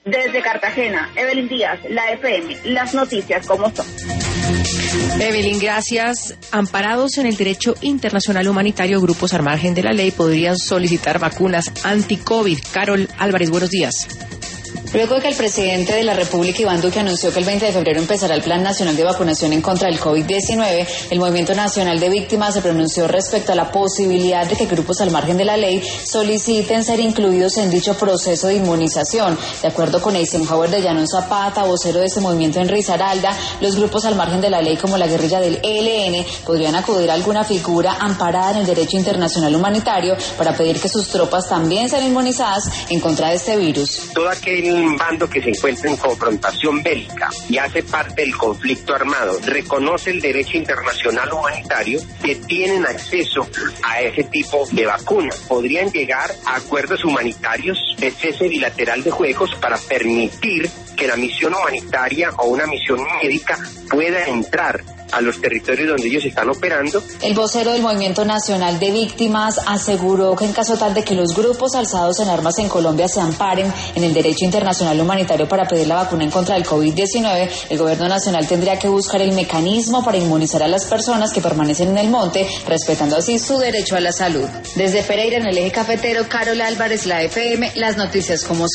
Desde Cartagena, Evelyn Díaz, la FM, las noticias como son. Evelyn, gracias. Amparados en el derecho internacional humanitario, grupos al margen de la ley podrían solicitar vacunas anti-COVID. Carol Álvarez, buenos días. Luego de que el presidente de la República, Iván Duque, anunció que el 20 de febrero empezará el Plan Nacional de Vacunación en contra del COVID-19, el Movimiento Nacional de Víctimas se pronunció respecto a la posibilidad de que grupos al margen de la ley soliciten ser incluidos en dicho proceso de inmunización. De acuerdo con Eisenhower de Llanos Zapata, vocero de este movimiento en Risaralda, los grupos al margen de la ley como la guerrilla del ELN podrían acudir a alguna figura amparada en el derecho internacional humanitario para pedir que sus tropas también sean inmunizadas en contra de este virus. Todo aquel bando que se encuentra en confrontación bélica y hace parte del conflicto armado reconoce el derecho internacional humanitario, que tienen acceso a ese tipo de vacunas. Podrían llegar a acuerdos humanitarios de cese bilateral de juegos para permitir que la misión humanitaria o una misión médica pueda entrar a los territorios donde ellos están operando. El vocero del Movimiento Nacional de Víctimas aseguró que en caso tal de que los grupos alzados en armas en Colombia se amparen en el derecho internacional humanitario para pedir la vacuna en contra del COVID-19, el gobierno nacional tendría que buscar el mecanismo para inmunizar a las personas que permanecen en el monte, respetando así su derecho a la salud. Desde Pereira, en el eje cafetero, Carol Álvarez, la FM, las noticias como son.